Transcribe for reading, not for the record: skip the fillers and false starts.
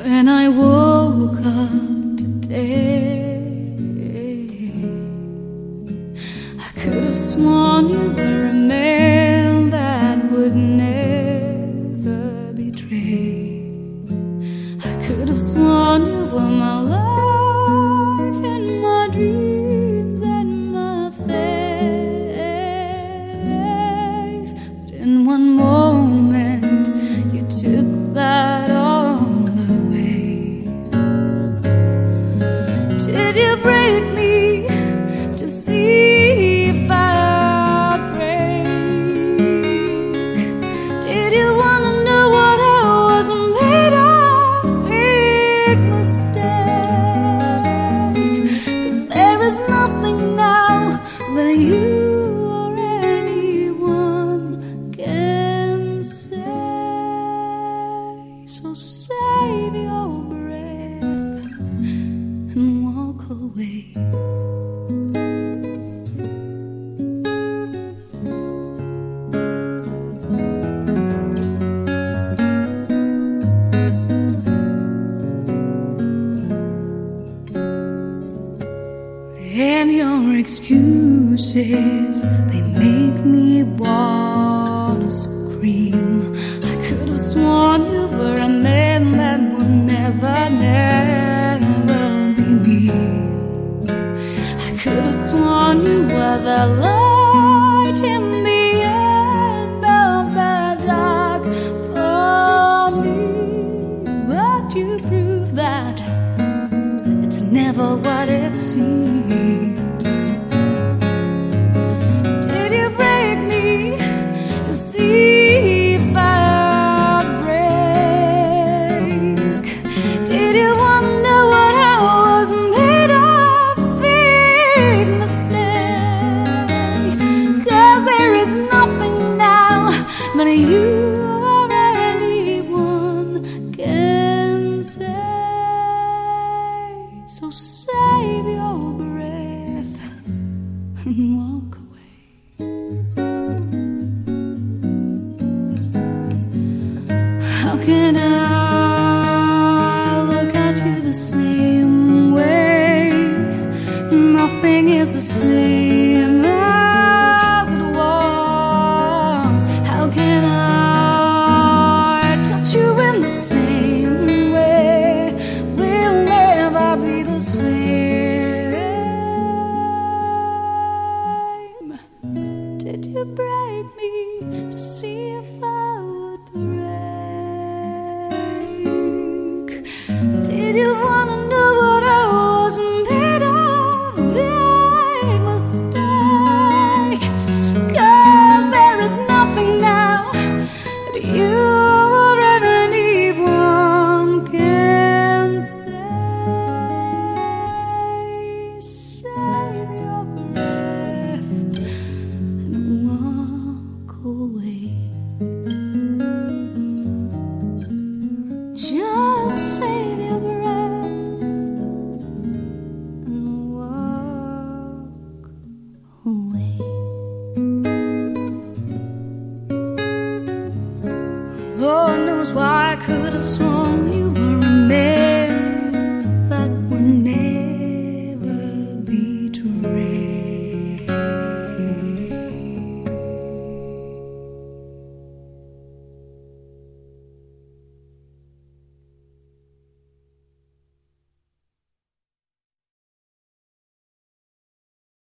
When I woke up today, I could have sworn you were a man that would never betray. I could have sworn you were my life and my dreams and my faith. But in one moment, you took that all away. Did you break me to see if I'd break? Did you wanna know what I was made of? Big mistake. 'Cause there is nothing now that you or anyone can say. So save your breath and walk away. And your excuses, they make me wanna scream. I could have sworn you were a man that would never, never be mean. I could have sworn you were the light in the end of the dark for me. But you proved that it's never what it seems. Did you break me to see if I'd break? Did you want to know what I was made of? Big mistake. 'Cause there is nothing now that you or anyone can say. So save your breath and walk away. How can I look at you the same way? Nothing is the same as it was. How can I touch you in the same way? We'll never be the same. Did you break me to see if I would break? Did you wanna know what I was